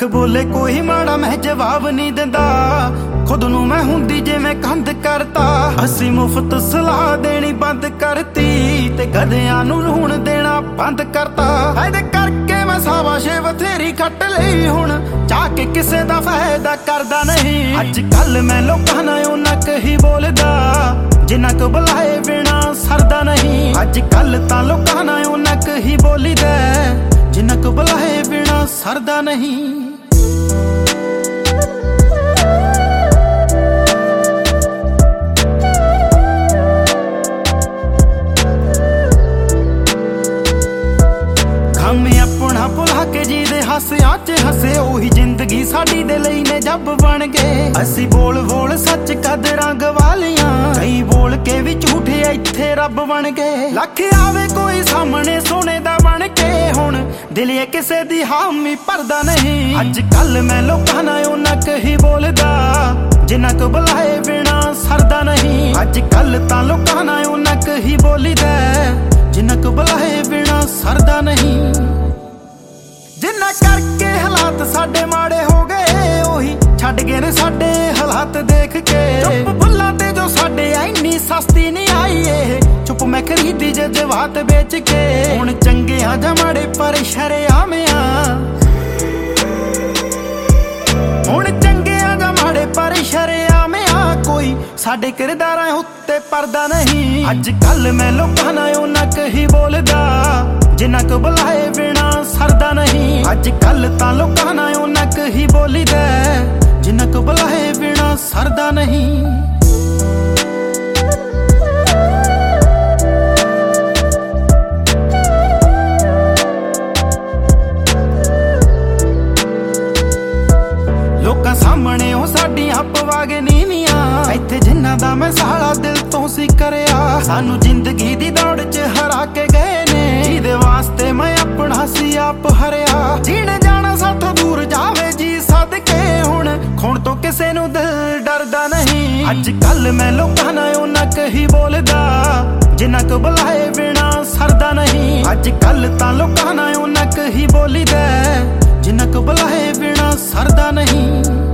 ਲੱਖ ਬੋਲੇ ਕੋਈ ਮਾੜਾ ਮੈਂ ਜਵਾਬ ਨਹੀਂ ਦਿੰਦਾ। ਖੁਦ ਨੂੰ ਮੈਂ ਹੁੰਦੀ ਜਿਵੇਂ ਕੰਧ ਕਰਤਾ। ਅਸੀਂ ਮੁਫਤ ਸਲਾਹ ਦੇਣੀ ਬੰਦ ਕਰਤੀ ਤੇ ਗਧਿਆਂ ਨੂੰ ਹੁਣ ਦੇਣਾ ਬੰਦ ਕਰਤਾ। ਇਹਦੇ ਕਰਕੇ ਮੈਂ ਸਾਬਾਸ਼ੇ ਬਥੇਰੀ ਖੱਟ ਲਈ, ਹੁਣ ਚਾਹ ਕੇ ਕਿਸੇ ਦਾ ਫਾਇਦਾ ਕਰਦਾ ਨਹੀਂ। ਅੱਜ ਕੱਲ ਮੈਂ ਲੋਕਾਂ ਨਾਲ ਉਹਨਾਂ ਕਹੀ ਬੋਲਦਾ ਜਿੰਨਾ ਕੁ ਬੁਲਾਏ ਬਿਨਾ ਸਰਦਾ ਨਹੀਂ। ਅੱਜ ਕੱਲ ਤਾਂ ਲੋਕਾਂ ਨਾਲ ਉਹਨਾਂ ਕਹੀ ਬੋਲੀਦਾ ਜਿੰਨਾ ਕੁ ਬੁਲਾਏ ਬਿਨਾ ਸਰਦਾ ਨਹੀਂ। ਆਪਣਾ ਭੁਲਾ ਕੇ ਜਿਹਦੇ ਹਾਸਿਆਂ 'ਚ ਹੱਸੇ ਉਹੀ ਜ਼ਿੰਦਗੀ ਸਾਡੀ ਦੇ ਲਈ ਨੇ ਜੱਬ ਬਣ ਗਏ। ਅਸੀਂ ਬੋਲ ਬੋਲ ਸੱਚ ਕਦਰਾਂ ਗਵਾ ਲੀਆਂ, ਕਈ ਬੋਲ ਕੇ ਵੀ ਝੂਠੇ ਇੱਥੇ ਰੱਬ ਬਣ ਗਏ। ਲੱਖ ਆਵੇ ਕੋਈ ਸਾਹਮਣੇ ਸੋਨੇ ਦਾ ਬਣ ਕੇ, ਹੁਣ ਦਿਲੀਏ ਕਿਸੇ ਦੀ ਹਾਮੀ ਭਰਦਾ ਨਹੀਂ। ਅੱਜ ਕੱਲ ਮੈਂ ਲੋਕਾਂ ਨਾਲ ਉਹਨਾਂ ਕਹੀ ਬੋਲਦਾ ਜਿੰਨਾ ਕੁ ਬੁਲਾਏ ਬਿਨਾ ਸਰਦਾ ਨਹੀਂ। ਅੱਜ ਕੱਲ ਤਾਂ ਲੋਕਾਂ ਨਾਲ ਉਹਨਾਂ ਕਹੀ ਬੋਲੀਦਾ ਜਿੰਨਾ ਕੁ ਬੁਲਾਏ ਬਿਨਾ ਸਰਦਾ ਨਹੀਂ। ਜਿੰਨਾ ਕਰਕੇ ਹਾਲਾਤ ਸਾਡੇ ਮਾੜੇ ਹੋ ਗਏ ਉਹੀ ਛੱਡ ਗਏ ਨੇ ਸਾਡੇ ਹਾਲਾਤ ਦੇਖ ਕੇ। ਚੁੱਪ ਬੁੱਲਾਂ ਤੇ ਜੋ ਸਾਡੇ ਇੰਨੀ ਸਸਤੀ ਨਹੀਂ ਆਈ, ਇਹ ਚੁੱਪ ਮੈਂ ਖਰੀਦੀ ਜਜ਼ਬਾਤ ਵੇਚ ਕੇ। ਹੁਣ ਚੰਗੇ ਆ ਜਾਂ ਮਾੜੇ ਪਰ ਸ਼ਰੇਆਮ ਆ, ਹੁਣ ਚੰਗੇ ਆ ਜਾਂ ਮਾੜੇ ਪਰ ਸ਼ਰੇਆਮ ਆ, ਕੋਈ ਸਾਡੇ ਕਿਰਦਾਰਾਂ ਉੱਤੇ ਪਰਦਾ ਨਹੀਂ। ਅੱਜ ਕੱਲ ਮੈਂ ਲੋਕਾਂ ਨਾਲ ਉਹਨਾਂ ਕਹੀ ਬੋਲਦਾ ਜਿੰਨਾ ਕੁ ਬੁਲਾਏ ਬਿਨਾ ਸਰਦਾ ਨਹੀਂ। ਅੱਜ ਕੱਲ ਤਾਂ ਲੋਕਾਂ ਨਾਲ ਉਹਨਾਂ ਕਹੀ ਬੋਲੀਦਾ ਜਿੰਨਾ ਕੁ ਬੁਲਾਏ ਬਿਨਾ ਸਰਦਾ ਨਹੀਂ। ਲੋਕਾਂ ਸਾਹਮਣੇ ਉਹ ਸਾਡੀਆਂ ਪਵਾਗੇ ਨੀਵੀਆਂ, ਇੱਥੇ ਜਿੰਨਾ ਦਾ ਮੈਂ ਸਾਲਾ ਦਿਲ ਤੋਂ ਸੀ ਕਰਿਆ। ਸਾਨੂੰ ਜ਼ਿੰਦਗੀ ਦੀ ਦੌੜ 'ਚ ਹਰਾ ਕੇ ਗਏ ਨੇ, ਜਿਹਦੇ ਵਾਸਤੇ ਮੈਂ ਆਪਣਾ ਸੀ ਆਪ ਹਰਿਆ। ਜੀਣ ਜਾਣਾ ਸਾਥੋਂ ਦੂਰ ਜਾਵੇ ਜੀ ਸਦਕੇ, ਹੁਣ ਖੁਣ ਤੋਂ ਕਿਸੇ ਨੂੰ ਦਿਲ ਡਰਦਾ ਨਹੀਂ। ਅੱਜ ਕੱਲ ਮੈਂ ਲੋਕਾਂ ਨਾਲ ਉਹਨਾਂ ਕਹੀ ਬੋਲਦਾ ਜਿੰਨਾ ਕੁ ਬੁਲਾਏ ਬਿਨਾ ਸਰਦਾ ਨਹੀਂ। ਅੱਜ ਕੱਲ ਤਾਂ ਲੋਕਾਂ ਨਾਲ ਉਹਨਾਂ ਕਹੀ ਬੋਲੀਦਾ ਜਿੰਨਾ ਕੁ ਬੁਲਾਏ ਬਿਨਾ ਸਰਦਾ ਨਹੀਂ।